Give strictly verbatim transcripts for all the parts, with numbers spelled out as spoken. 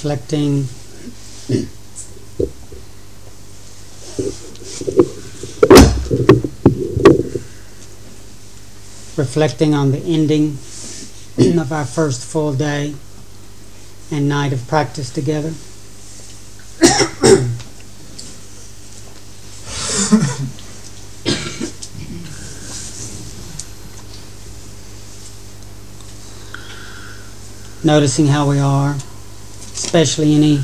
reflecting reflecting on the ending of our first full day and night of practice together. Noticing how we are, especially any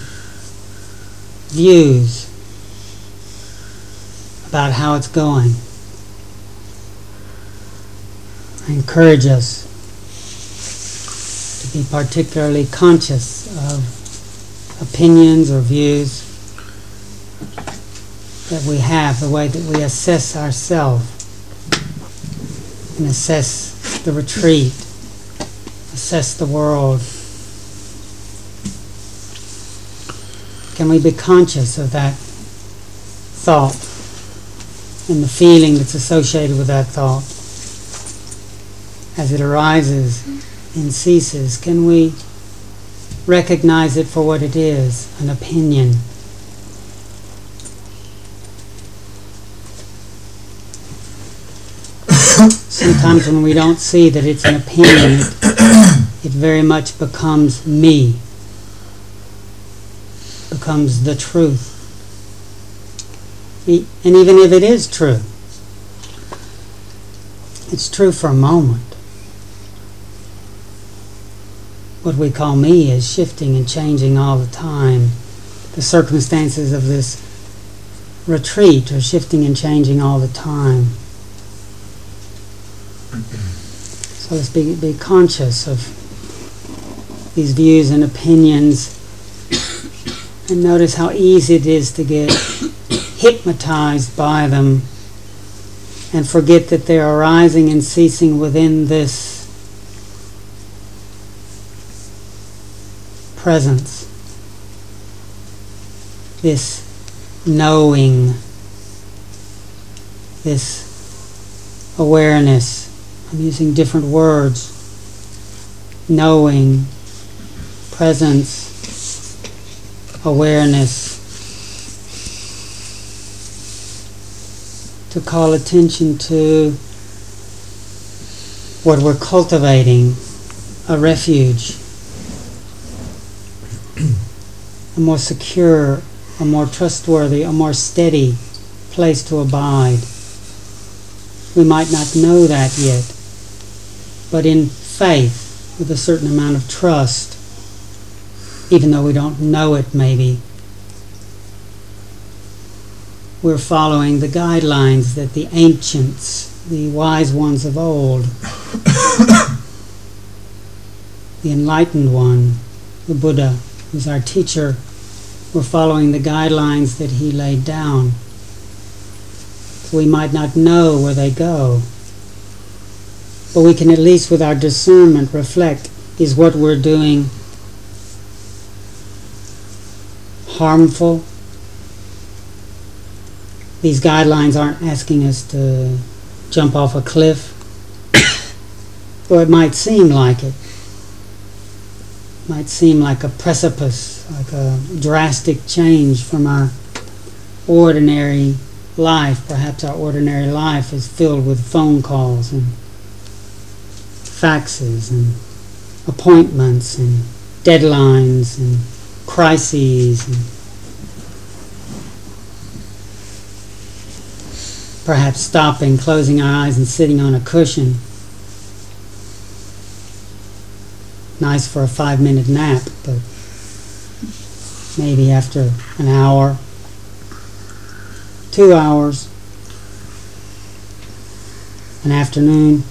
views about how it's going. I encourage us to be particularly conscious of opinions or views that we have, the way that we assess ourselves and assess the retreat, assess the world. Can we be conscious of that thought and the feeling that's associated with that thought as it arises and ceases? Can we recognize it for what it is, an opinion? Sometimes when we don't see that it's an opinion, it, it very much becomes me, becomes the truth. E- and even if it is true, it's true for a moment. What we call me is shifting and changing all the time. The circumstances of this retreat are shifting and changing all the time. So let's be, be conscious of these views and opinions and notice how easy it is to get hypnotized by them and forget that they're arising and ceasing within this presence, this knowing, this awareness. I'm using different words. Knowing, presence, awareness. To call attention to what we're cultivating, a refuge, a more secure, a more trustworthy, a more steady place to abide. We might not know that yet, but in faith, with a certain amount of trust, even though we don't know it maybe, we're following the guidelines that the ancients, the wise ones of old, the enlightened one, the Buddha, who's our teacher, we're following the guidelines that he laid down. So we might not know where they go, but we can at least with our discernment reflect, is what we're doing harmful? These guidelines aren't asking us to jump off a cliff, or it might seem like it. Might seem like a precipice, like a drastic change from our ordinary life. Perhaps our ordinary life is filled with phone calls and faxes and appointments and deadlines and crises and perhaps stopping, closing our eyes and sitting on a cushion. Nice for a five-minute nap, but maybe after an hour, two hours, an afternoon,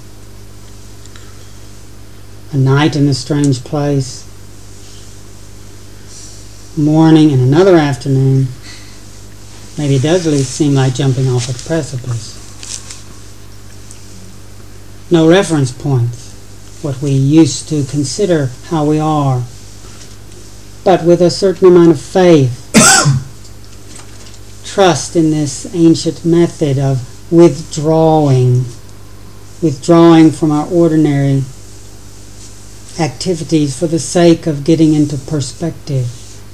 a night in a strange place, morning and another afternoon, maybe it does at least seem like jumping off a precipice. No reference points. What we used to consider how we are, but with a certain amount of faith, trust in this ancient method of withdrawing, withdrawing from our ordinary activities for the sake of getting into perspective,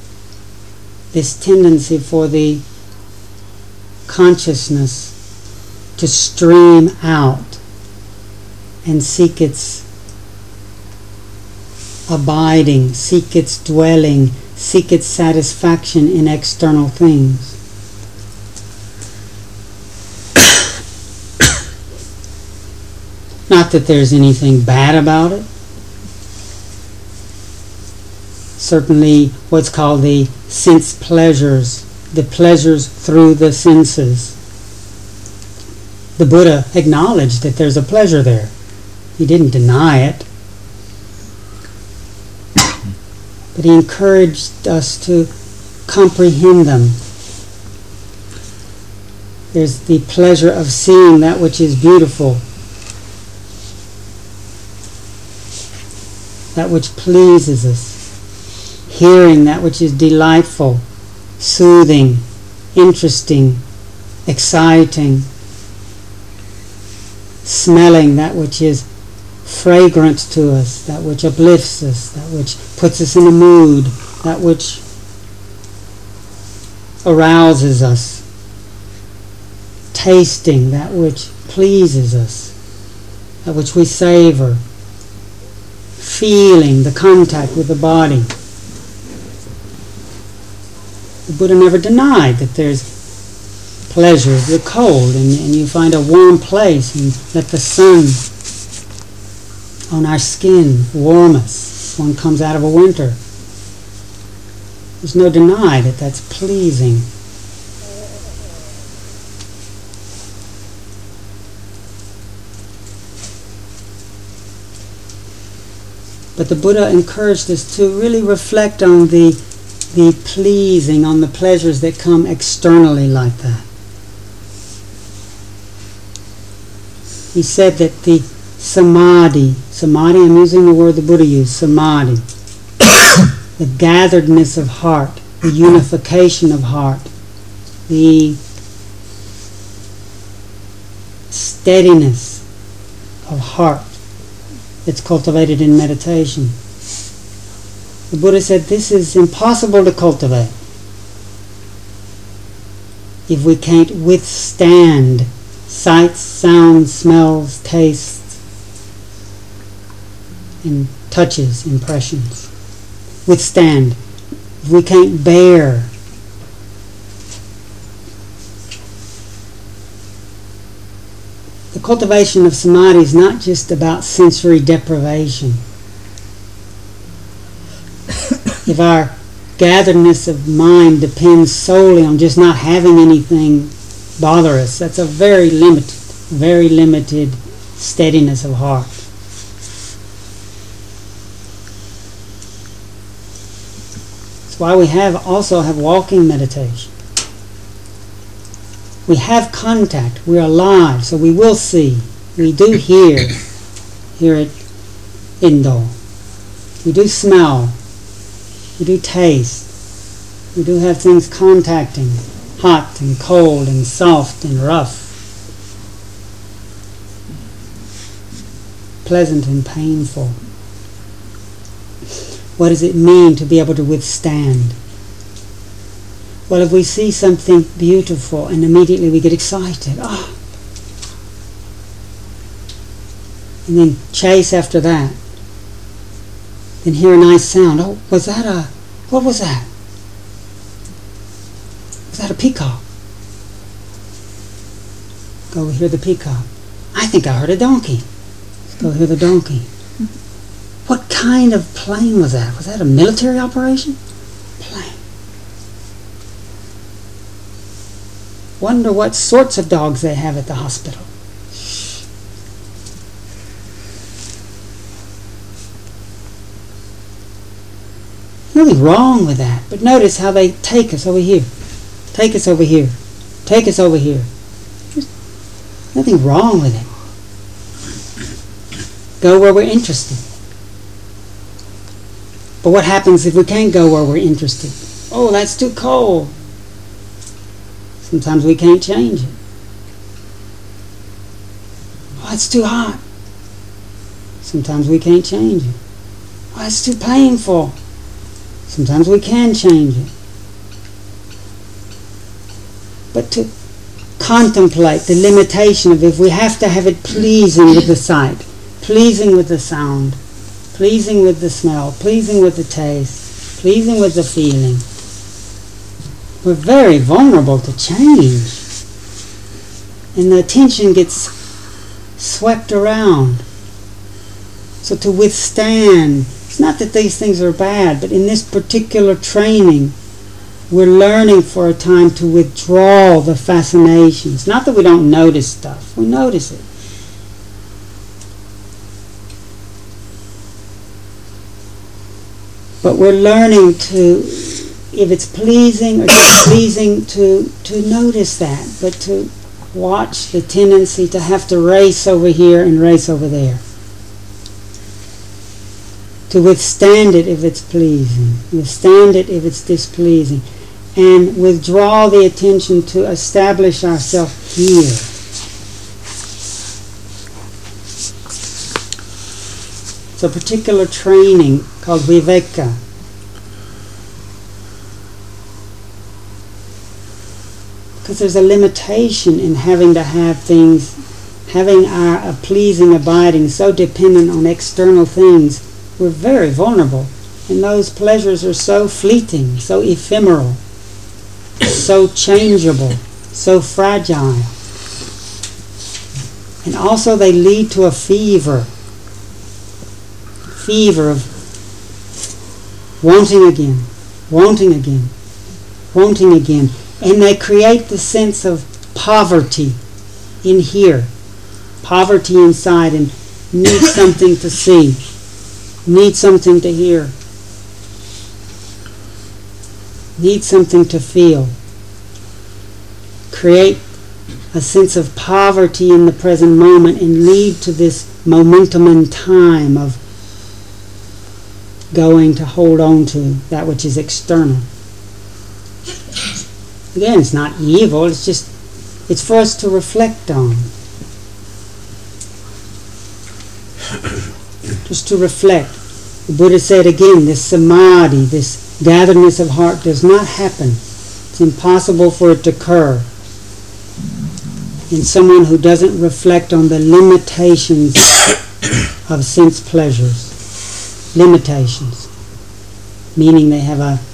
this tendency for the consciousness to stream out and seek its abiding, seek its dwelling, seek its satisfaction in external things. Not that there's anything bad about it. Certainly what's called the sense pleasures, the pleasures through the senses. The Buddha acknowledged that there's a pleasure there. He didn't deny it. But he encouraged us to comprehend them. There's the pleasure of seeing that which is beautiful, that which pleases us, hearing that which is delightful, soothing, interesting, exciting, smelling that which is fragrant to us, that which uplifts us, that which puts us in a mood, that which arouses us, tasting that which pleases us, that which we savor, feeling the contact with the body. The Buddha never denied that there's pleasure. If you're cold and, and you find a warm place and let the sun on our skin warm us. One comes out of a winter. There's no deny that that's pleasing. But the Buddha encouraged us to really reflect on the, the pleasing, on the pleasures that come externally like that. He said that the samadhi, samadhi, I'm using the word the Buddha used, samadhi, the gatheredness of heart, the unification of heart, the steadiness of heart that's cultivated in meditation. The Buddha said this is impossible to cultivate if we can't withstand sights, sounds, smells, tastes, and touches, impressions. Withstand. If we can't bear the cultivation of samadhi is not just about sensory deprivation. If our gatheredness of mind depends solely on just not having anything bother us, that's a very limited, very limited steadiness of heart. That's why we have also have walking meditation. We have contact, we're alive, so we will see. We do hear here at Indo. We do smell. We do taste. We do have things contacting, hot and cold and soft and rough, pleasant and painful. What does it mean to be able to withstand? Well, if we see something beautiful and immediately we get excited, ah, and then chase after that, then hear a nice sound. Oh, was that a, what was that? Was that a peacock? Go hear the peacock. I think I heard a donkey. Let's go hear the donkey. What kind of plane was that? Was that a military operation? Plane. Wonder what sorts of dogs they have at the hospital. Nothing wrong with that, but notice how they take us over here, take us over here, take us over here. There's nothing wrong with it. Go where we're interested. But what happens if we can't go where we're interested? Oh, that's too cold. Sometimes we can't change it. Oh, it's too hot. Sometimes we can't change it. Oh, it's too painful. Sometimes we can change it. but to contemplate the limitation of if we have to have it pleasing with the sight, pleasing with the sound, pleasing with the smell, pleasing with the taste, pleasing with the feeling. We're very vulnerable to change. And the attention gets swept around. So to withstand, it's not that these things are bad, but in this particular training, we're learning for a time to withdraw the fascination. It's not that we don't notice stuff. We notice it. But we're learning to, if it's pleasing or displeasing, to, to notice that, but to watch the tendency to have to race over here and race over there. To withstand it if it's pleasing, withstand it if it's displeasing, and withdraw the attention to establish ourselves here. It's a particular training called viveka. Because there's a limitation in having to have things, having our a pleasing abiding so dependent on external things. We're very vulnerable. And those pleasures are so fleeting, so ephemeral, so changeable, so fragile. And also they lead to a fever. Fever of wanting again, wanting again, wanting again. And they create the sense of poverty in here, poverty inside, and need something to see, need something to hear, need something to feel. Create a sense of poverty in the present moment and lead to this momentum in time of going to hold on to that which is external. Again, it's not evil, it's just, it's for us to reflect on. Just to reflect. The Buddha said again, this samadhi, this gatheredness of heart does not happen. It's impossible for it to occur in someone who doesn't reflect on the limitations of sense pleasures. Limitations. Meaning they have a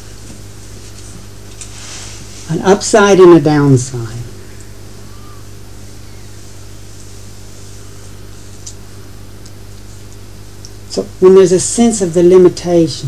an upside and a downside. So when there's a sense of the limitation,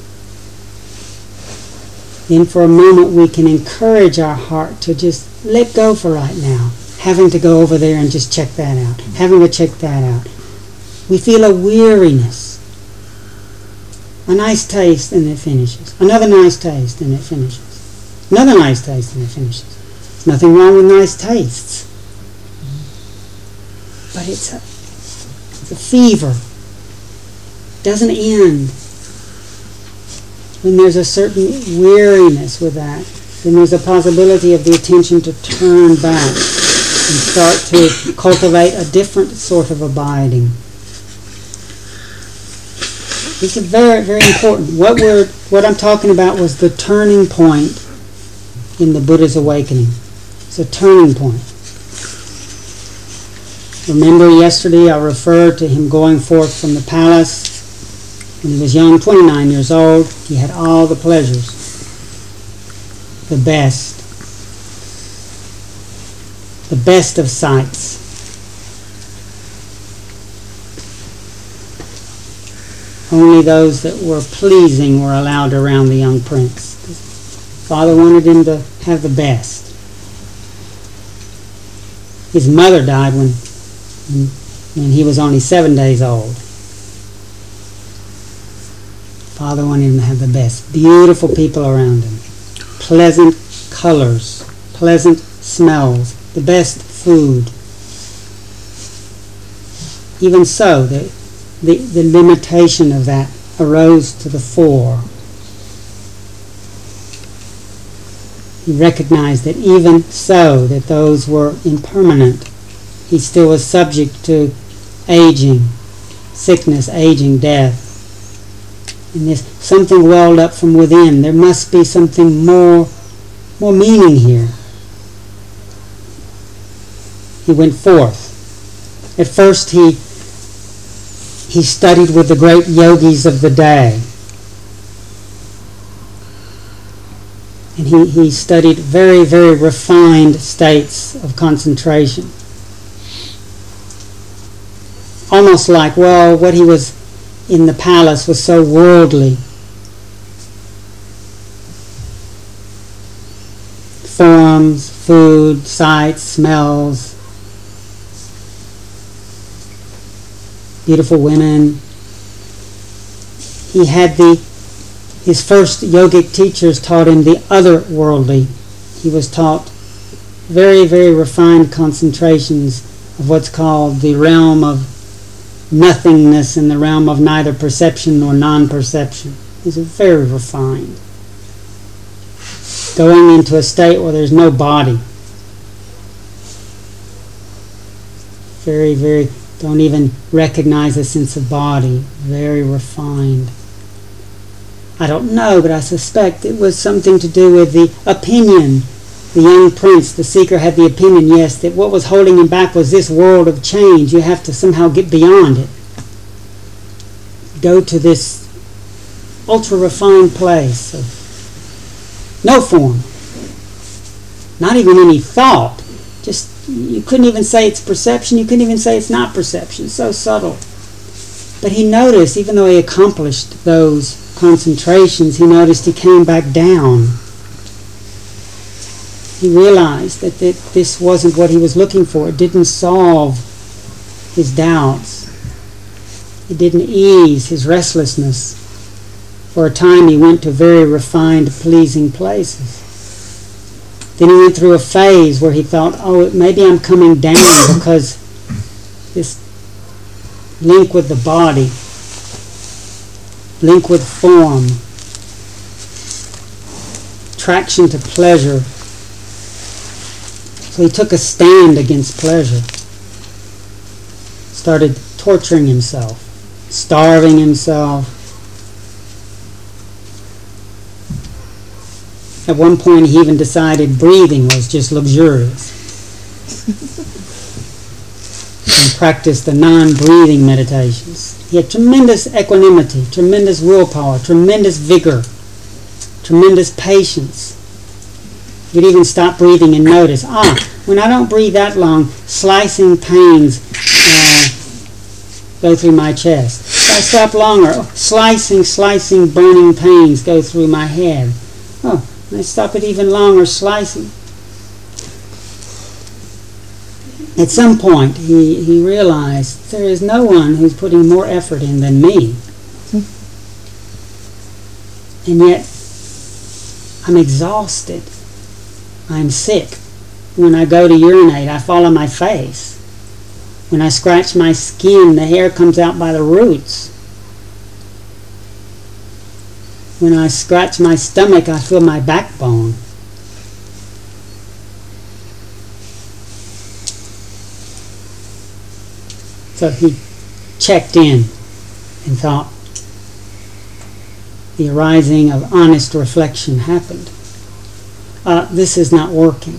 then for a moment we can encourage our heart to just let go for right now, having to go over there and just check that out, having to check that out. We feel a weariness, a nice taste and it finishes, another nice taste and it finishes. Another nice taste and it finishes. There's nothing wrong with nice tastes. But it's a, it's a fever. It doesn't end. When there's a certain weariness with that, then there's a possibility of the attention to turn back and start to cultivate a different sort of abiding. This is very, very important. What we're, what I'm talking about was the turning point in the Buddha's awakening. It's a turning point. Remember yesterday I referred to him going forth from the palace when he was young, twenty-nine years old. He had all the pleasures, the best, the best of sights. Only those that were pleasing were allowed around the young prince. Father wanted him to have the best. His mother died when, when, when he was only seven days old. Father wanted him to have the best. Beautiful people around him. Pleasant colors. Pleasant smells. The best food. Even so, the, the, the limitation of that arose to the fore. He recognized that even so, that those were impermanent. He still was subject to aging, sickness, aging, death. And there's something welled up from within. There must be something more, more meaning here. he went forth. At first he he studied with the great yogis of the day. And he, he studied very, very refined states of concentration. Almost like, well, what he was in the palace was so worldly. Forms, food, sights, smells, beautiful women. He had the His first yogic teachers taught him the otherworldly. He was taught very, very refined concentrations of what's called the realm of nothingness and the realm of neither perception nor non-perception. These are very refined. Going into a state where there's no body. Very, very, don't even recognize a sense of body. Very refined. I don't know, but I suspect it was something to do with the opinion. The young prince, the seeker, had the opinion, yes, that what was holding him back was this world of change. You have to somehow get beyond it. Go to this ultra-refined place of no form. Not even any thought. Just, you couldn't even say it's perception. You couldn't even say it's not perception. So subtle. But he noticed, even though he accomplished those concentrations, he noticed he came back down. He realized that th- this wasn't what he was looking for. It didn't solve his doubts. It didn't ease his restlessness. For a time he went to very refined, pleasing places. Then he went through a phase where he thought, oh, maybe I'm coming down because this link with the body, link with form, attraction to pleasure. So he took a stand against pleasure. Started torturing himself, starving himself. At one point he even decided breathing was just luxurious. And practiced the non-breathing meditations. He had tremendous equanimity, tremendous willpower, tremendous vigor, tremendous patience. He'd even stop breathing and notice, ah, when I don't breathe that long, slicing pains uh, go through my chest. If I stop longer, oh, slicing, slicing, burning pains go through my head. Oh, I stop it even longer, slicing. At some point, he, he realized there is no one who's putting more effort in than me. And yet, I'm exhausted. I'm sick. When I go to urinate, I fall on my face. When I scratch my skin, the hair comes out by the roots. When I scratch my stomach, I feel my backbone. So he checked in and thought the arising of honest reflection happened. Uh, this is not working.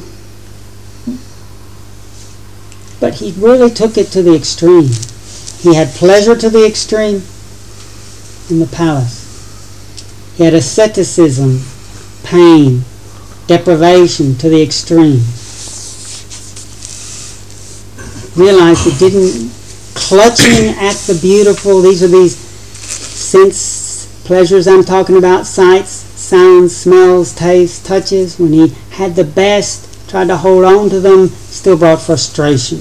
But he really took it to the extreme. He had pleasure to the extreme in the palace. He had asceticism, pain, deprivation to the extreme. Realized it didn't, clutching at the beautiful, these are these sense pleasures I'm talking about, sights, sounds, smells, tastes, touches. When he had the best, tried to hold on to them, still brought frustration.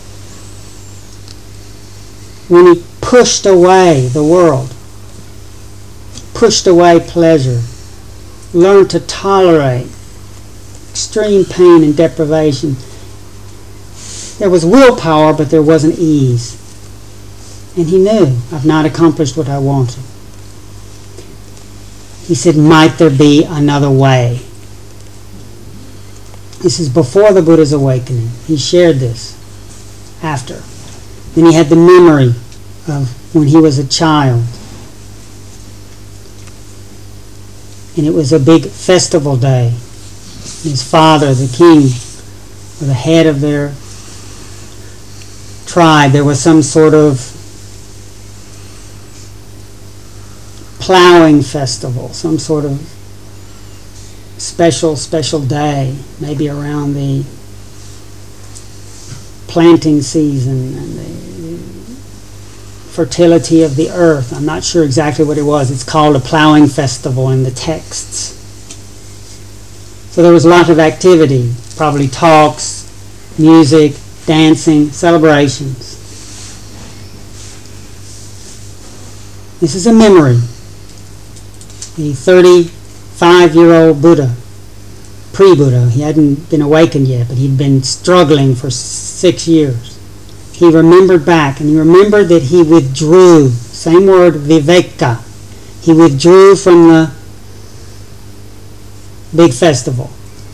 When he pushed away the world, pushed away pleasure, learned to tolerate extreme pain and deprivation. There was willpower, but there wasn't ease. And he knew, I've not accomplished what I wanted. He said, might there be another way? This is before the Buddha's awakening. He shared this after. Then he had the memory of when he was a child. And it was a big festival day. His father, the king, or the head of their tribe. There was some sort of plowing festival, some sort of special, special day, maybe around the planting season and the fertility of the earth. I'm not sure exactly what it was. It's called a plowing festival in the texts. So there was a lot of activity, probably talks, music, dancing, celebrations. This is a memory. The thirty-five-year-old Buddha, pre-Buddha, he hadn't been awakened yet, but he'd been struggling for six years. He remembered back, and he remembered that he withdrew, same word, viveka. He withdrew from the big festival.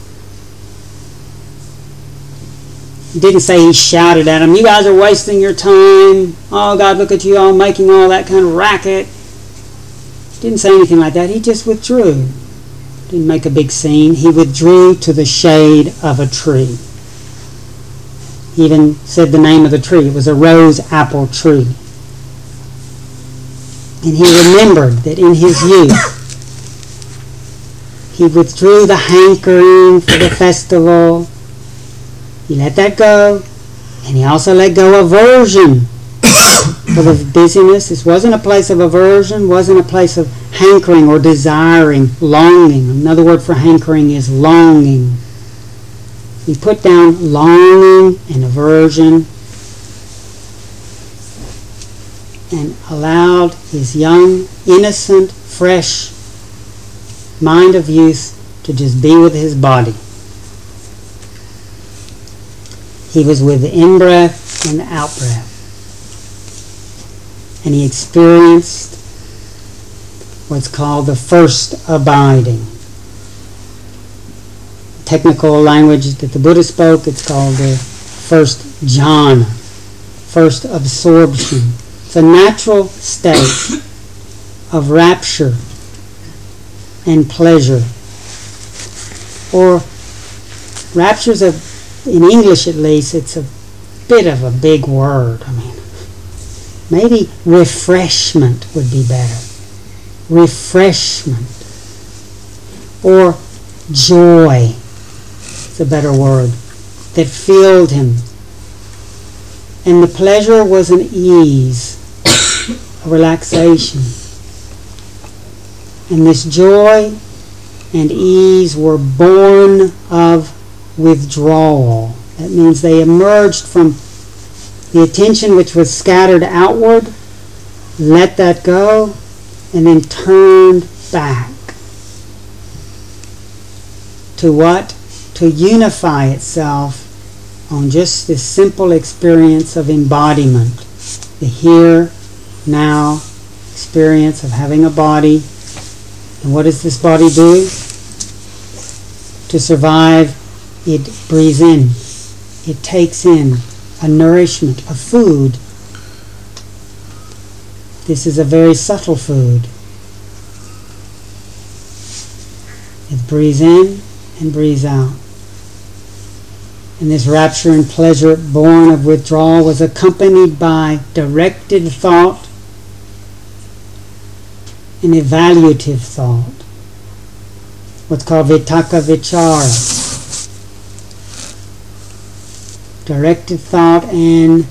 He didn't say he shouted at them, "You guys are wasting your time. Oh God, look at you all making all that kind of racket." Didn't say anything like that. He just withdrew. Didn't make a big scene. He withdrew to the shade of a tree. He even said the name of the tree. It was a rose apple tree. And he remembered that in his youth, he withdrew the hankering for the festival. He let that go. And he also let go of aversion for the busyness. This wasn't a place of aversion, wasn't a place of hankering or desiring, longing. Another word for hankering is longing. He put down longing and aversion and allowed his young, innocent, fresh mind of youth to just be with his body. He was with the in-breath and the out-breath. And he experienced what's called the first abiding. Technical language that the Buddha spoke, it's called the first jhana, first absorption. It's a natural state of rapture and pleasure. Or rapture's a, in English at least, it's a bit of a big word. I mean, maybe refreshment would be better. Refreshment. Or joy. It's a better word. That filled him. And the pleasure was an ease, a relaxation. And this joy and ease were born of withdrawal. That means they emerged from the attention which was scattered outward, let that go, and then turned back. To what? To unify itself on just this simple experience of embodiment. The here, now experience of having a body. And what does this body do? To survive, it breathes in. It takes in a nourishment, a food. This is a very subtle food. It breathes in and breathes out. And this rapture and pleasure born of withdrawal was accompanied by directed thought and evaluative thought. What's called vitakka vichara. Directed thought, and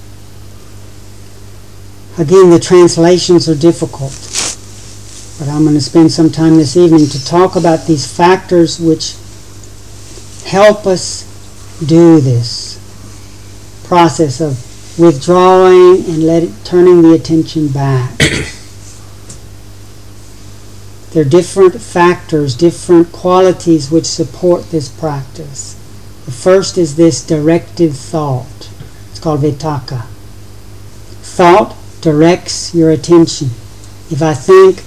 again the translations are difficult, but I'm going to spend some time this evening to talk about these factors which help us do this process of withdrawing and let it, turning the attention back. There are different factors, different qualities which support this practice. The first is this directed thought. It's called vitakka. Thought directs your attention. If I think,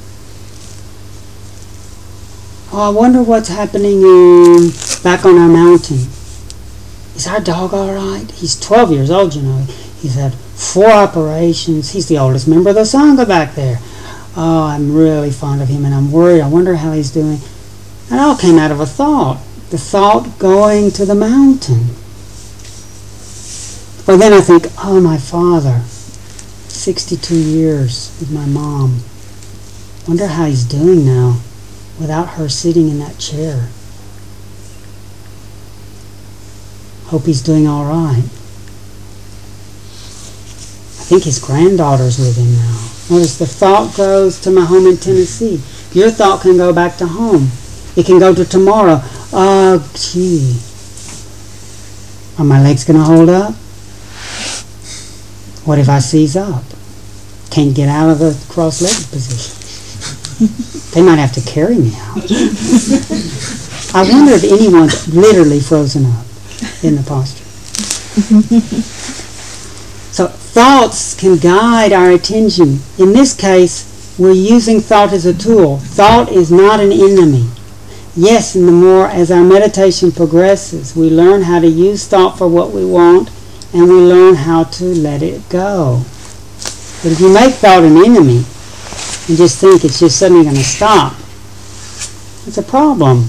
oh, I wonder what's happening in, back on our mountain. Is our dog all right? He's twelve years old, you know. He's had four operations. He's the oldest member of the Sangha back there. Oh, I'm really fond of him, and I'm worried. I wonder how he's doing. That all came out of a thought. The thought going to the mountain. Well, then I think, oh, my father, sixty-two years with my mom. Wonder how he's doing now without her sitting in that chair. Hope he's doing all right. I think his granddaughter's with him now. Notice the thought goes to my home in Tennessee. Your thought can go back to home. It can go to tomorrow. Oh, gee. Are my legs going to hold up? What if I seize up? Can't get out of the cross-legged position. They might have to carry me out. I wonder if anyone's literally frozen up in the posture. So thoughts can guide our attention. In this case, we're using thought as a tool. Thought is not an enemy. Yes, and the more as our meditation progresses, we learn how to use thought for what we want, and we learn how to let it go. But if you make thought an enemy and just think it's just suddenly going to stop, it's a problem.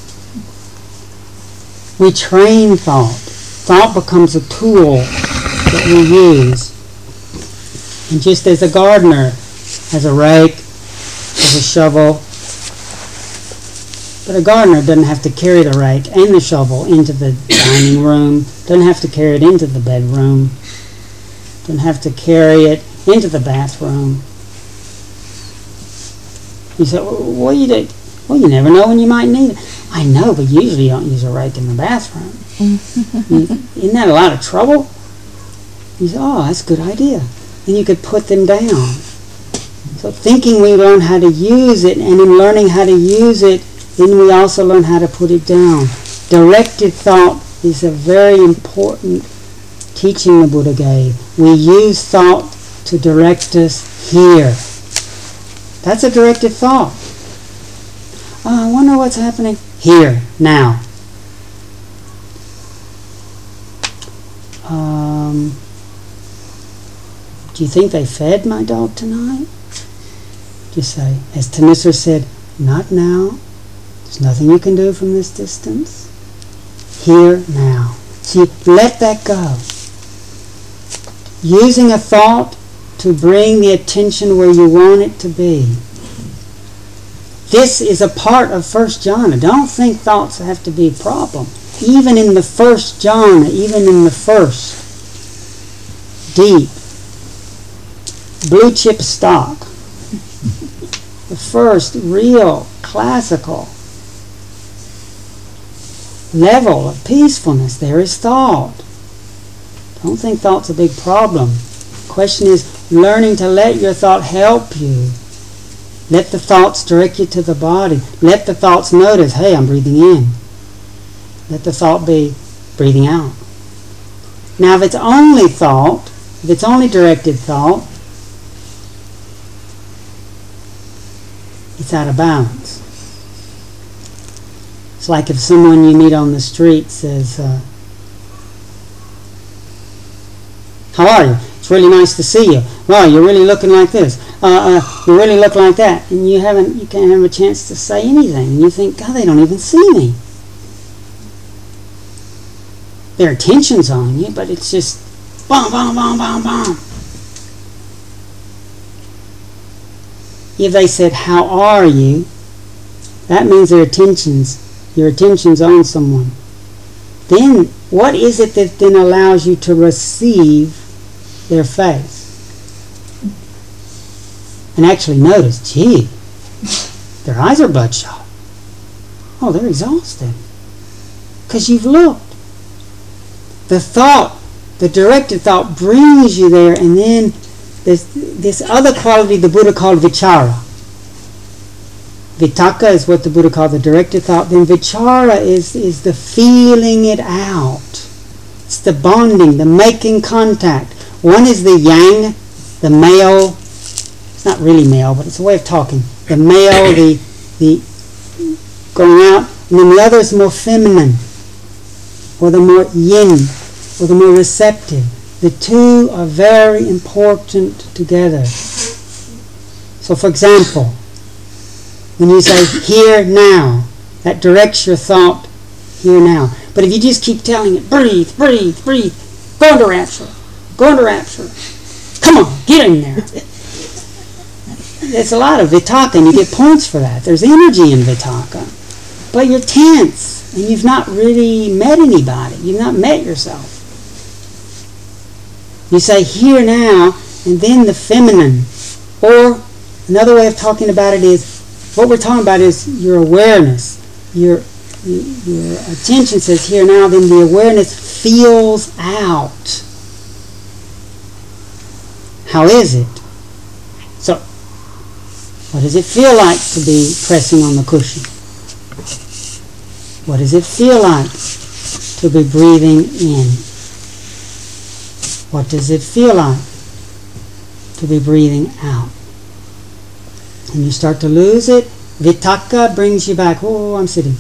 We train thought. Thought becomes a tool that we use. And just as a gardener has a rake, has a shovel, but a gardener doesn't have to carry the rake and the shovel into the dining room, doesn't have to carry it into the bedroom, doesn't have to carry it into the bathroom. You say, well, what do you do? Well, you never know when you might need it. I know, but usually you don't use a rake in the bathroom. Isn't that a lot of trouble? You say, oh, that's a good idea. Then you could put them down. So thinking we learn how to use it, and in learning how to use it, then we also learn how to put it down. Directed thought is a very important teaching the Buddha gave. We use thought to direct us here. That's a directed thought. Oh, I wonder what's happening here, now. Um, do you think they fed my dog tonight? Just say, as Thanissaro said, not now. There's nothing you can do from this distance. Here, now. So you let that go. Using a thought to bring the attention where you want it to be. This is a part of first jhana. Don't think thoughts have to be a problem. Even in the first jhana, even in the first deep blue chip stock, the first real classical level of peacefulness, there is thought. Don't think thought's a big problem. The question is learning to let your thought help you. Let the thoughts direct you to the body. Let the thoughts notice, hey, I'm breathing in. Let the thought be breathing out. Now, if it's only thought, if it's only directed thought, it's out of balance. It's like if someone you meet on the street says, uh, how are you? It's really nice to see you. Well, you're really looking like this. Uh, uh, you really look like that. And you haven't, you can't have a chance to say anything. And you think, God, they don't even see me. Their attention's on you, but it's just boom, boom, boom, boom, boom. If they said, how are you? That means their attention's, your attention's on someone. Then, what is it that then allows you to receive their face? And actually notice, gee, their eyes are bloodshot. Oh, they're exhausted. Because you've looked. The thought, the directed thought brings you there, and then there's this other quality the Buddha called vichara. Vitakka is what the Buddha called the directed thought. Then vichara is, is the feeling it out. It's the bonding, the making contact. One is the yang, the male. It's not really male, but it's a way of talking. The male, the the going out, and then the other is more feminine, or the more yin, or the more receptive. The two are very important together. So, for example, when you say here now, that directs your thought here now. But if you just keep telling it, breathe, breathe, breathe, Go into rapture. Go into rapture. Come on, get in there. It's a lot of Vitakka, and you get points for that. There's energy in Vitakka. But you're tense, and you've not really met anybody. You've not met yourself. You say, here now, and then the feminine. Or another way of talking about it is, what we're talking about is your awareness. Your, your attention says here now, then the awareness feels out. How is it? So, what does it feel like to be pressing on the cushion? What does it feel like to be breathing in? What does it feel like to be breathing out? And you start to lose it. Vitakka brings you back. Oh, I'm sitting.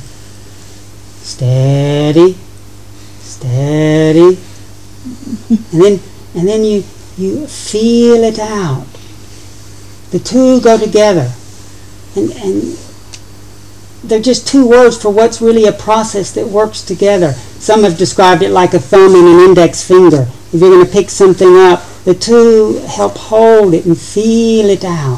Steady. Steady. And then and then you you feel it out. The two go together. And and they're just two words for what's really a process that works together. Some have described it like a thumb and an index finger. If you're going to pick something up, the two help hold it and feel it out.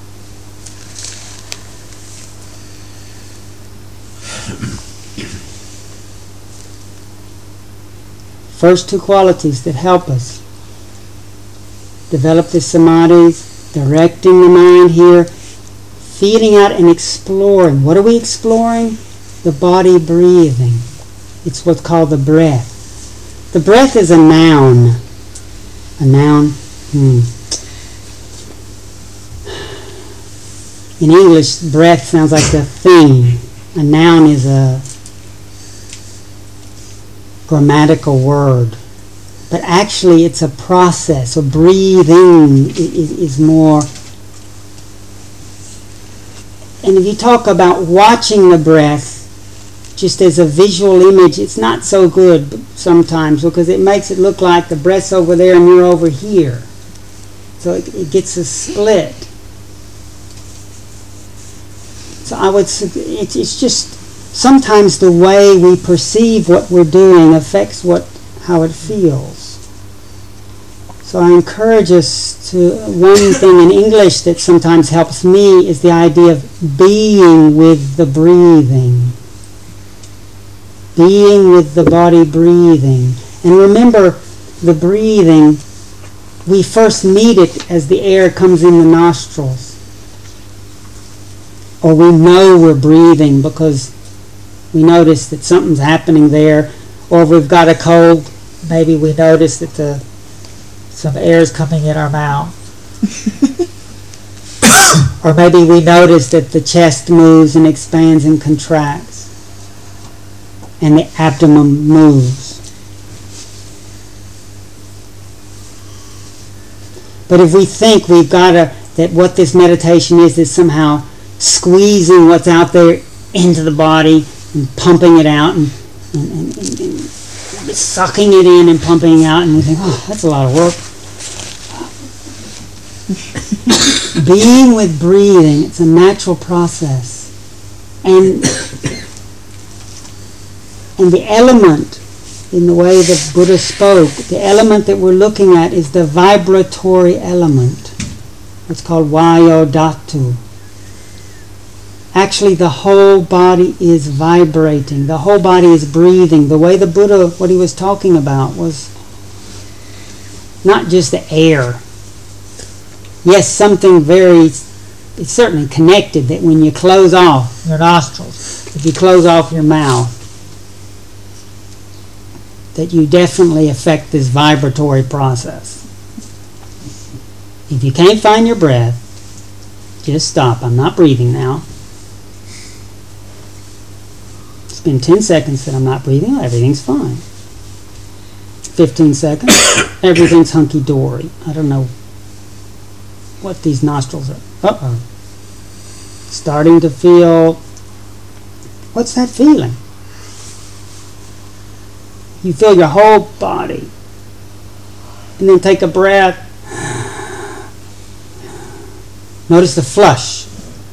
First two qualities that help us develop the samadhis, directing the mind here, feeling out and exploring. What are we exploring? The body breathing. It's what's called the breath. The breath is a noun. A noun. Hmm. In English, breath sounds like the thing. A noun is a grammatical word. But actually it's a process. So breathing is, is more. And if you talk about watching the breath just as a visual image, it's not so good sometimes because it makes it look like the breath's over there and you're over here. So it, it gets a split. So I would, it's, it's just sometimes the way we perceive what we're doing affects what how it feels. So I encourage us to, one thing in English that sometimes helps me is the idea of being with the breathing. Being with the body breathing. And remember, the breathing, we first meet it as the air comes in the nostrils. Or we know we're breathing because we notice that something's happening there. Or if we've got a cold, maybe we notice that the some air is coming in our mouth. Or maybe we notice that the chest moves and expands and contracts. And the abdomen moves. But if we think we've got to, that what this meditation is, is somehow squeezing what's out there into the body and pumping it out and, and, and, and, and sucking it in and pumping out, and we think, oh, that's a lot of work. Being with breathing, it's a natural process. And and the element, in the way that Buddha spoke, the element that we're looking at is the vibratory element. It's called Vayo Dhatu. Actually, the whole body is vibrating. The whole body is breathing. The way the Buddha, what he was talking about was not just the air. Yes, something very, it's certainly connected that when you close off your nostrils, if you close off your mouth, that you definitely affect this vibratory process. If you can't find your breath, just stop. I'm not breathing now. It's been ten seconds that I'm not breathing. Everything's fine. fifteen seconds. Everything's hunky-dory. I don't know what these nostrils are. Uh-oh. Starting to feel... What's that feeling? You feel your whole body. And then take a breath. Notice the flush.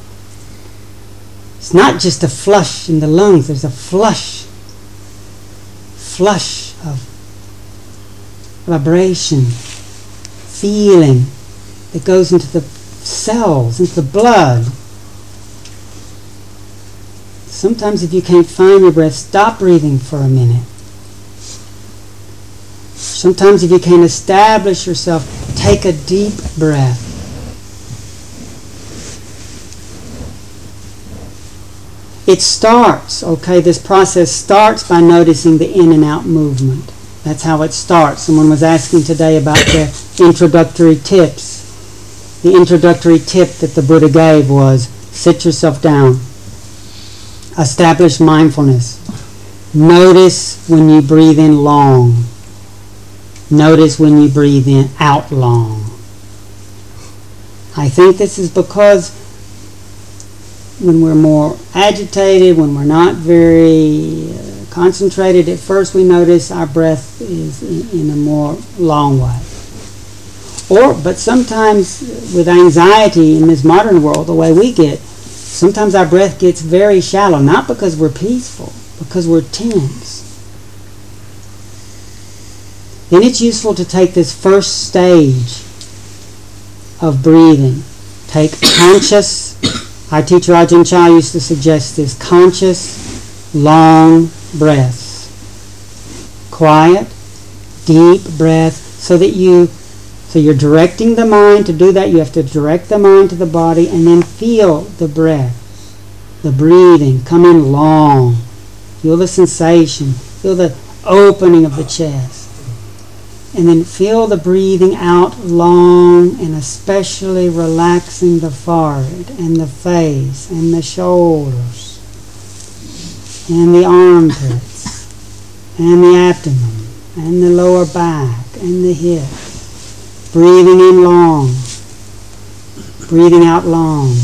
It's not just a flush in the lungs. There's a flush. Flush of vibration, feeling that goes into the cells, into the blood. Sometimes if you can't find your breath, stop breathing for a minute. Sometimes if you can't establish yourself, take a deep breath. It starts, okay, this process starts by noticing the in and out movement. That's how it starts. Someone was asking today about the introductory tips. The introductory tip that the Buddha gave was, sit yourself down. Establish mindfulness. Notice when you breathe in long. Notice when you breathe in out long. I think this is because when we're more agitated, when we're not very uh, concentrated, at first we notice our breath is in, in a more long way. Or, but sometimes with anxiety in this modern world, the way we get, sometimes our breath gets very shallow, not because we're peaceful, because we're tense. Then it's useful to take this first stage of breathing. Take conscious, our teacher Ajahn Chah used to suggest this, conscious, long breaths. Quiet, deep breath, so that you, so you're directing the mind to do that. You have to direct the mind to the body and then feel the breath, the breathing, come in long. Feel the sensation, feel the opening of the chest. And then feel the breathing out long and especially relaxing the forehead and the face and the shoulders and the armpits and the abdomen and the lower back and the hips. Breathing in long, breathing out long.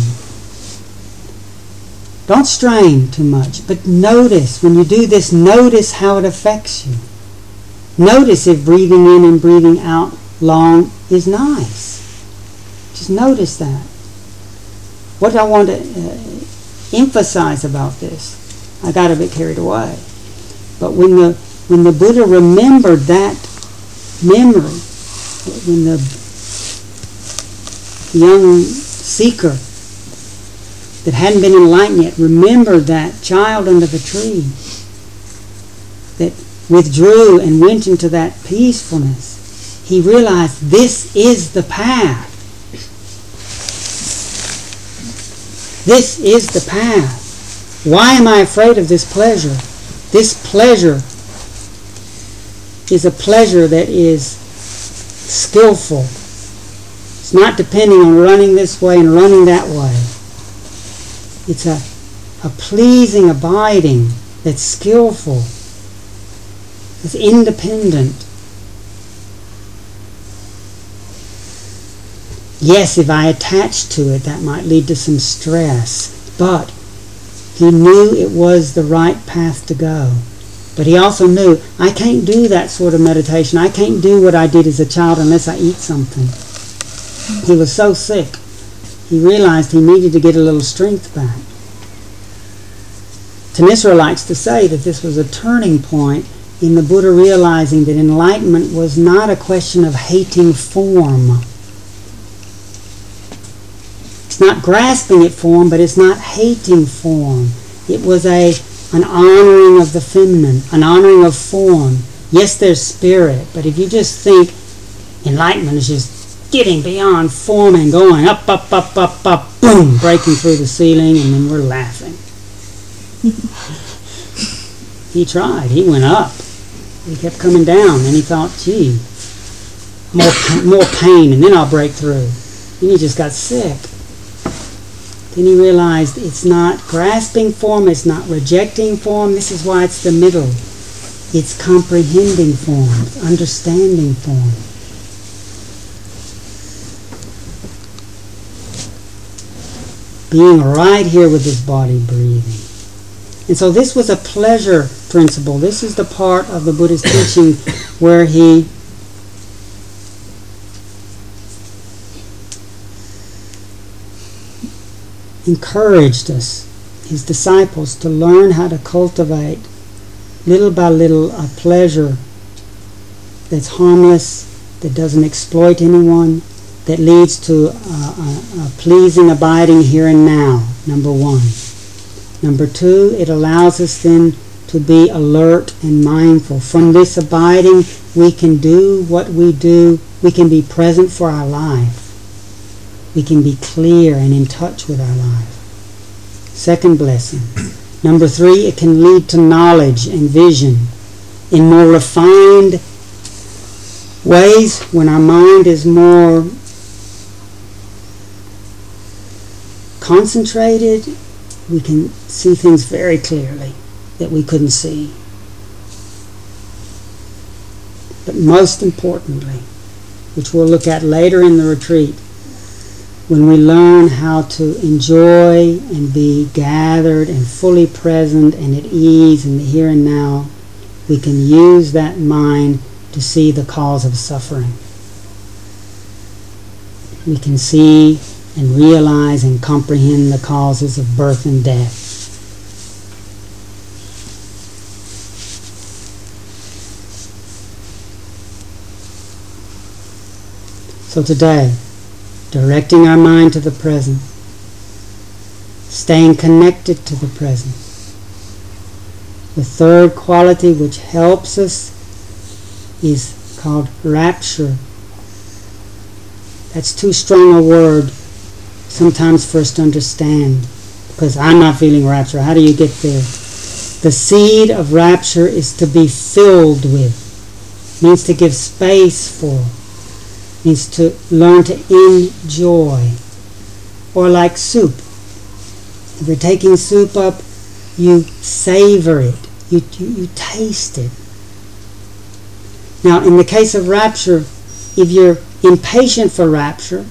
Don't strain too much, but notice, when you do this, notice how it affects you. Notice if breathing in and breathing out long is nice. Just notice that. What I want to uh, emphasize about this, I got a bit carried away, but when the when the Buddha remembered that memory, when the young seeker that hadn't been enlightened yet remembered that child under the tree that withdrew and went into that peacefulness, he realized this is the path. This is the path. Why am I afraid of this pleasure? This pleasure is a pleasure that is skillful. It's not depending on running this way and running that way. It's a, a pleasing abiding that's skillful. It's independent. Yes, if I attach to it, that might lead to some stress. But he knew it was the right path to go. But he also knew, I can't do that sort of meditation. I can't do what I did as a child unless I eat something. He was so sick. He realized he needed to get a little strength back. Thanissaro likes to say that this was a turning point in the Buddha realizing that enlightenment was not a question of hating form. It's not grasping at form, but it's not hating form. It was a an honoring of the feminine, an honoring of form. Yes, there's spirit, but if you just think enlightenment is just getting beyond form and going up, up, up, up, up, boom, breaking through the ceiling, and then we're laughing. He tried. He went up. He kept coming down, and he thought, gee, more, more pain, and then I'll break through. Then he just got sick. Then he realized it's not grasping form, it's not rejecting form. This is why it's the middle. It's comprehending form, it's understanding form. Being right here with his body breathing. And so this was a pleasure principle. This is the part of the Buddha's teaching where he encouraged us, his disciples, to learn how to cultivate little by little a pleasure that's harmless, that doesn't exploit anyone, that leads to a, a, a pleasing abiding here and now, number one. Number two, it allows us then to be alert and mindful. From this abiding, we can do what we do. We can be present for our life. We can be clear and in touch with our life. Second blessing. Number three, it can lead to knowledge and vision in more refined ways when our mind is more concentrated. We can see things very clearly that we couldn't see. But most importantly, which we'll look at later in the retreat, when we learn how to enjoy and be gathered and fully present and at ease in the here and now, we can use that mind to see the cause of suffering. We can see and realize and comprehend the causes of birth and death. So today, directing our mind to the present, staying connected to the present. The third quality which helps us is called rapture. That's too strong a word sometimes for us to understand, because I'm not feeling rapture. How do you get there? The seed of rapture is to be filled with. It means to give space for. It means to learn to enjoy. Or like soup. If you're taking soup up, you savor it. You, you, you taste it. Now, in the case of rapture, if you're impatient for rapture,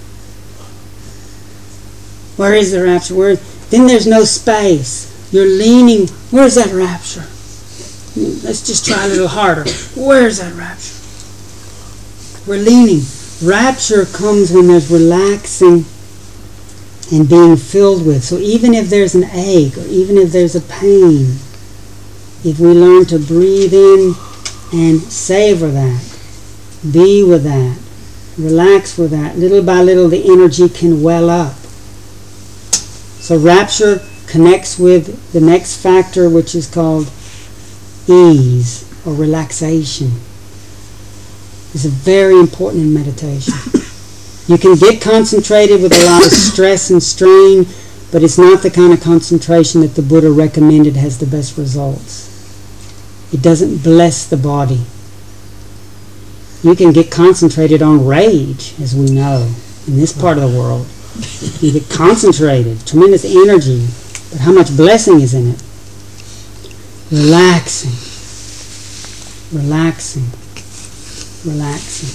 where is the rapture? Where? Then there's no space. You're leaning. Where's that rapture? Let's just try a little harder. Where's that rapture? We're leaning. Rapture comes when there's relaxing and being filled with. So even if there's an ache or even if there's a pain, if we learn to breathe in and savor that, be with that, relax with that, little by little the energy can well up. So rapture connects with the next factor, which is called ease or relaxation. It's very important in meditation. You can get concentrated with a lot of stress and strain, but it's not the kind of concentration that the Buddha recommended has the best results. It doesn't bless the body. You can get concentrated on rage, as we know, in this part of the world. You get concentrated, tremendous energy, but how much blessing is in it? Relaxing. Relaxing. Relaxing.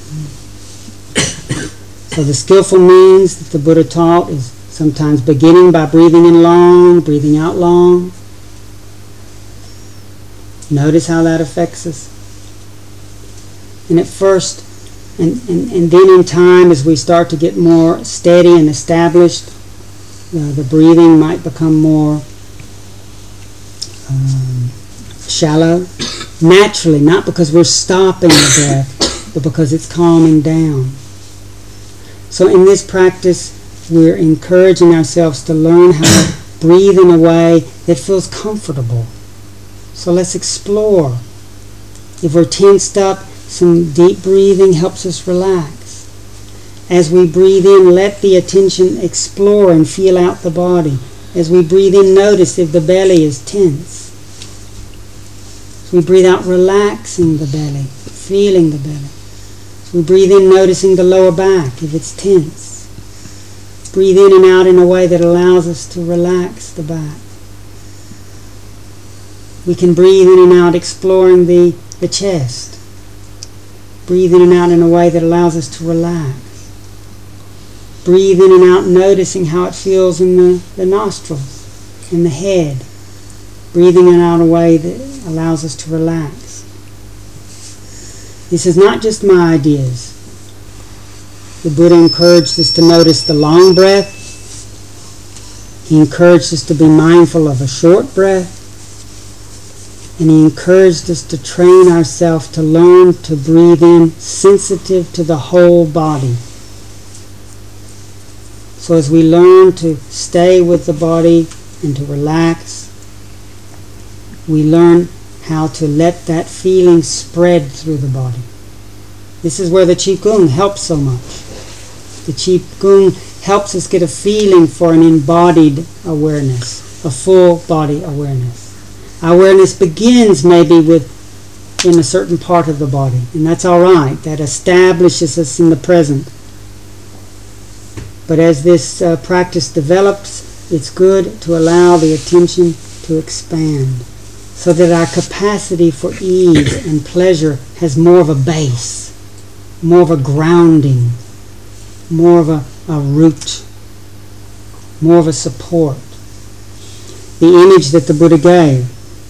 So the skillful means that the Buddha taught is sometimes beginning by breathing in long, breathing out long. Notice how that affects us. And at first, and, and, and then in time, as we start to get more steady and established, uh, the breathing might become more um, shallow. Naturally, not because we're stopping the breath, but because it's calming down. So in this practice, we're encouraging ourselves to learn how to breathe in a way that feels comfortable. So let's explore. If we're tensed up, some deep breathing helps us relax. As we breathe in, let the attention explore and feel out the body. As we breathe in, notice if the belly is tense. As we breathe out, relaxing the belly, feeling the belly. As we breathe in, noticing the lower back if it's tense. Breathe in and out in a way that allows us to relax the back. We can breathe in and out exploring the, the chest. Breathe in and out in a way that allows us to relax. Breathe in and out noticing how it feels in the, the nostrils, in the head. Breathing in and out in a way that allows us to relax. This is not just my ideas. The Buddha encouraged us to notice the long breath. He encouraged us to be mindful of a short breath. And he encouraged us to train ourselves to learn to breathe in sensitive to the whole body. So as we learn to stay with the body and to relax, we learn how to let that feeling spread through the body. This is where the Qigong helps so much. The Qigong helps us get a feeling for an embodied awareness, a full body awareness. Our awareness begins maybe with in a certain part of the body, and that's all right. That establishes us in the present. But as this uh, practice develops, it's good to allow the attention to expand so that our capacity for ease and pleasure has more of a base, more of a grounding, more of a, a root, more of a support. The image that the Buddha gave.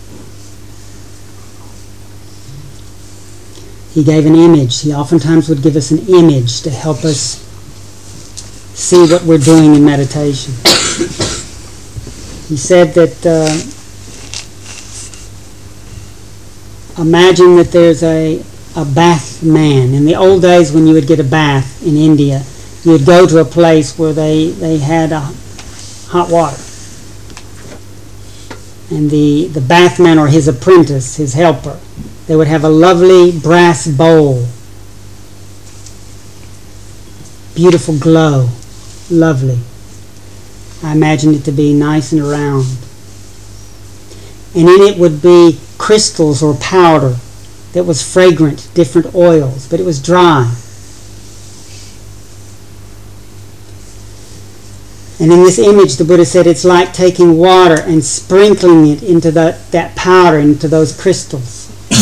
He gave an image. He oftentimes would give us an image to help us see what we're doing in meditation. He said that uh, imagine that there's a, a bath man. In the old days when you would get a bath in India, you would go to a place where they, they had a hot water. And the, the bathman or his apprentice, his helper, they would have a lovely brass bowl. Beautiful glow. Lovely. I imagined it to be nice and round. And in it would be crystals or powder that was fragrant, different oils, but it was dry. And in this image, the Buddha said it's like taking water and sprinkling it into the, that powder, into those crystals.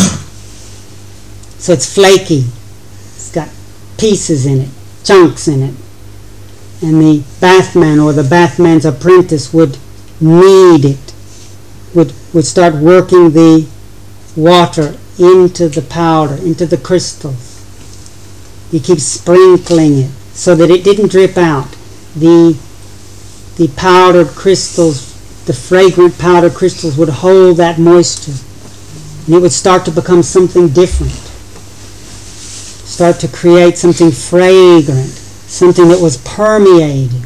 So it's flaky. It's got pieces in it, chunks in it. And the bathman or the bathman's apprentice would knead it, would, would start working the water into the powder, into the crystals. He keeps sprinkling it so that it didn't drip out. The, the powdered crystals, the fragrant powdered crystals would hold that moisture. And it would start to become something different. Start to create something fragrant, something that was permeated.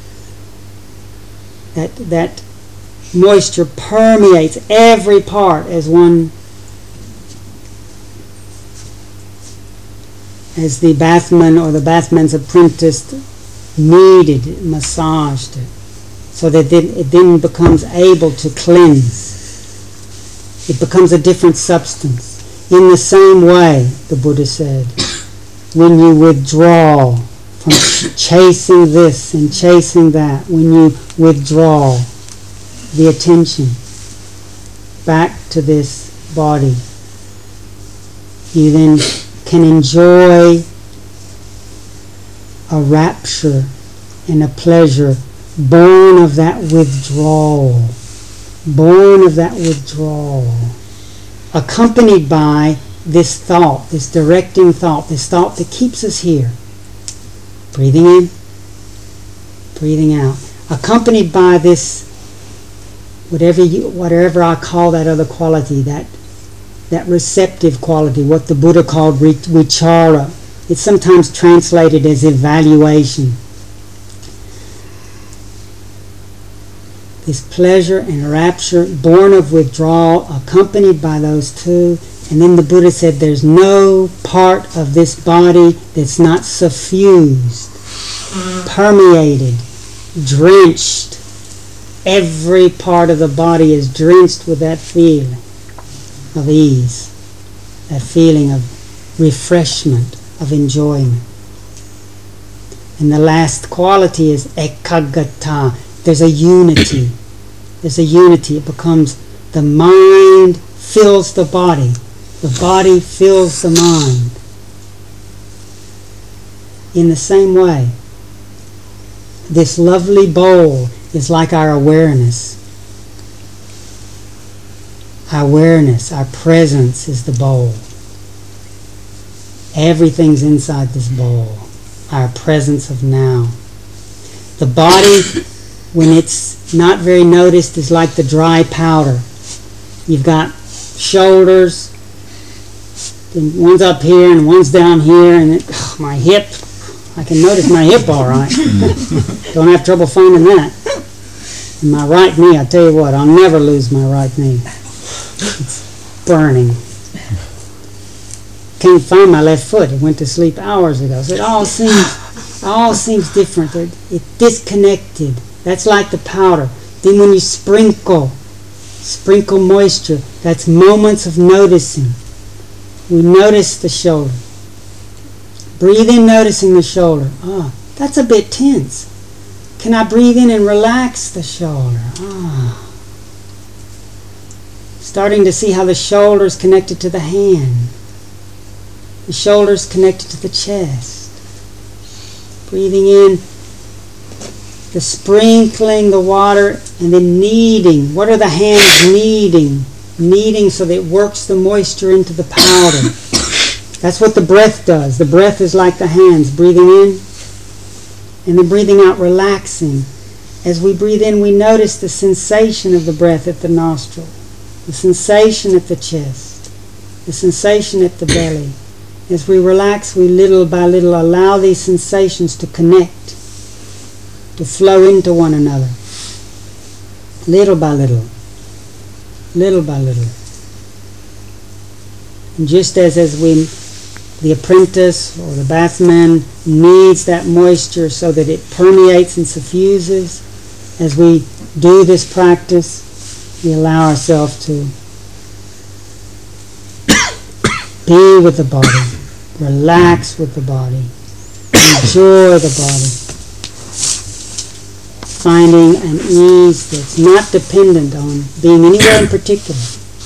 That, that moisture permeates every part as one, as the bathman or the bathman's apprentice kneaded it, massaged it, so that it then becomes able to cleanse. It becomes a different substance. In the same way, the Buddha said, when you withdraw from chasing this and chasing that, when you withdraw the attention back to this body, you then can enjoy a rapture and a pleasure born of that withdrawal, born of that withdrawal, accompanied by this thought, this directing thought, this thought that keeps us here. Breathing in, breathing out. Accompanied by this, whatever you, whatever I call that other quality, that that receptive quality, what the Buddha called vichara. It's sometimes translated as evaluation. This pleasure and rapture born of withdrawal, accompanied by those two. And then the Buddha said there's no part of this body that's not suffused, permeated, drenched. Every part of the body is drenched with that feeling of ease, that feeling of refreshment, of enjoyment. And the last quality is ekagata. There's a unity. There's a unity. It becomes the mind fills the body. The body fills the mind. In the same way, this lovely bowl is like our awareness. Our awareness, our presence is the bowl. Everything's inside this bowl. Our presence of now. The body, when it's not very noticed, is like the dry powder. You've got shoulders. Then one's up here and one's down here, and it, oh, my hip. I can notice my hip all right. Don't have trouble finding that. And my right knee, I tell you what, I'll never lose my right knee. It's burning. Can't find my left foot. It went to sleep hours ago. So it all seems, all seems different. It, it disconnected. That's like the powder. Then when you sprinkle, sprinkle moisture, that's moments of noticing. We notice the shoulder. Breathe in, noticing the shoulder. Ah, that's a bit tense. Can I breathe in and relax the shoulder? Ah. Starting to see how the shoulder is connected to the hand. The shoulder is connected to the chest. Breathing in, the sprinkling the water, and then kneading. What are the hands kneading? Kneading so that it works the moisture into the powder. That's what the breath does. The breath is like the hands, breathing in and then breathing out, relaxing. As we breathe in, we notice the sensation of the breath at the nostril, the sensation at the chest, the sensation at the belly. As we relax, we little by little allow these sensations to connect, to flow into one another, little by little, little by little. And just as as we the apprentice or the bathman needs that moisture so that it permeates and suffuses. As we do this practice, we allow ourselves to be with the body, relax with the body, enjoy the body, finding an ease that's not dependent on being anywhere in particular.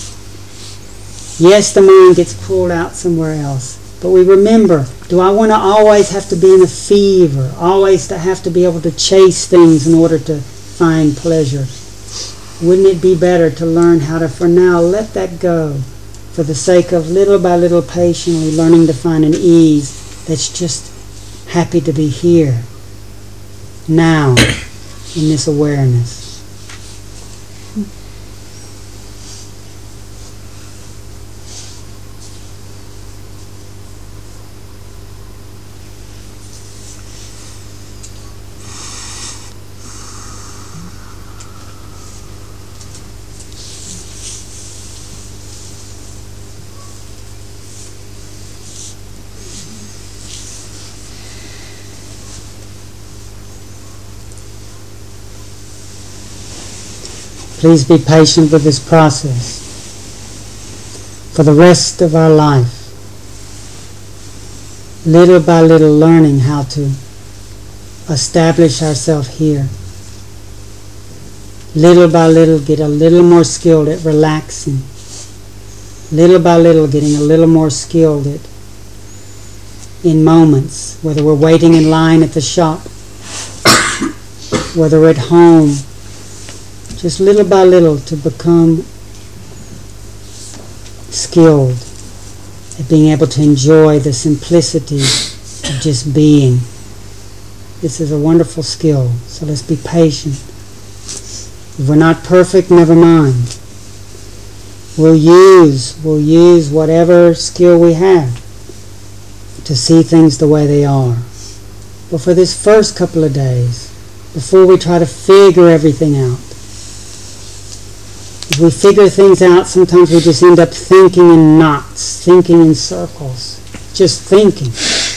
Yes, the mind gets pulled out somewhere else. But we remember, do I want to always have to be in a fever, always to have to be able to chase things in order to find pleasure? Wouldn't it be better to learn how to, for now, let that go, for the sake of little by little patiently learning to find an ease that's just happy to be here, now, in this awareness. Please be patient with this process for the rest of our life. Little by little learning how to establish ourselves here. Little by little get a little more skilled at relaxing. Little by little getting a little more skilled at in moments, whether we're waiting in line at the shop, whether we're at home, just little by little to become skilled at being able to enjoy the simplicity of just being. This is a wonderful skill, so let's be patient. If we're not perfect, never mind. We'll use, we'll use whatever skill we have to see things the way they are. But for this first couple of days, before we try to figure everything out, if we figure things out, sometimes we just end up thinking in knots, thinking in circles, just thinking.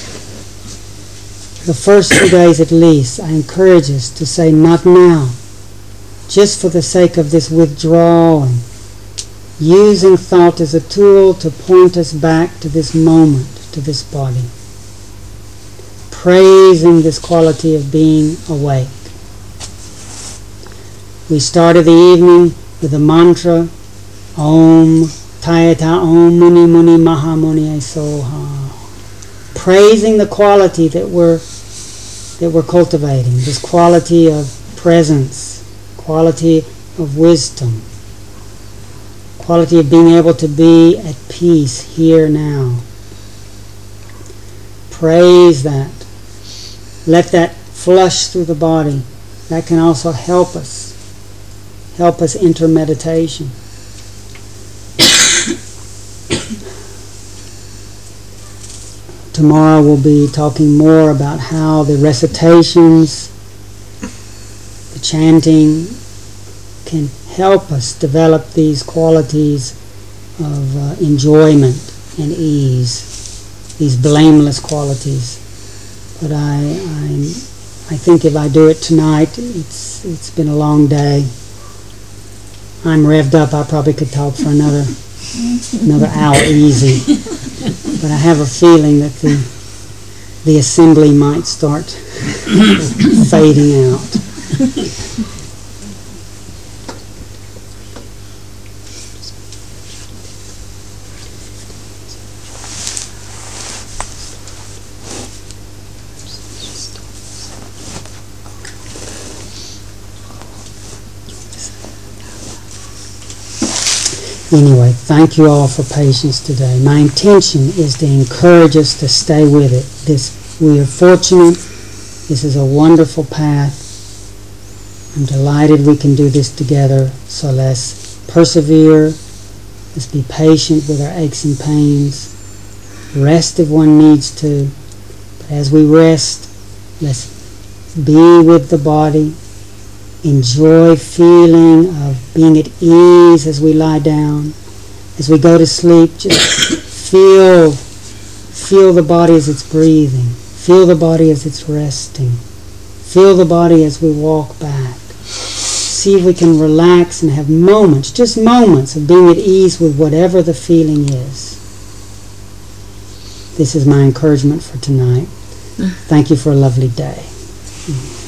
The first few days at least, I encourage us to say, not now, just for the sake of this withdrawing, using thought as a tool to point us back to this moment, to this body, praising this quality of being awake. We started the evening with the mantra, Om Tayata Om Muni Muni Maha Muni Soha, praising the quality that we're that we're cultivating, this quality of presence, quality of wisdom, quality of being able to be at peace here now. Praise that. Let that flush through the body. That can also help us. Help us enter meditation. tomorrow we'll be talking more about how the recitations, the chanting, can help us develop these qualities of uh, enjoyment and ease, these blameless qualities. But I, I, I think if I do it tonight, it's it's been a long day. I'm revved up. I probably could talk for another another hour easy. But I have a feeling that the the assembly might start fading out. Anyway, thank you all for patience today. My intention is to encourage us to stay with it. This, we are fortunate. This is a wonderful path. I'm delighted we can do this together. So let's persevere. Let's be patient with our aches and pains. Rest if one needs to. But as we rest, let's be with the body. Enjoy feeling of being at ease as we lie down. As we go to sleep, just feel feel the body as it's breathing. Feel the body as it's resting. Feel the body as we walk back. See if we can relax and have moments, just moments of being at ease with whatever the feeling is. This is my encouragement for tonight. Thank you for a lovely day.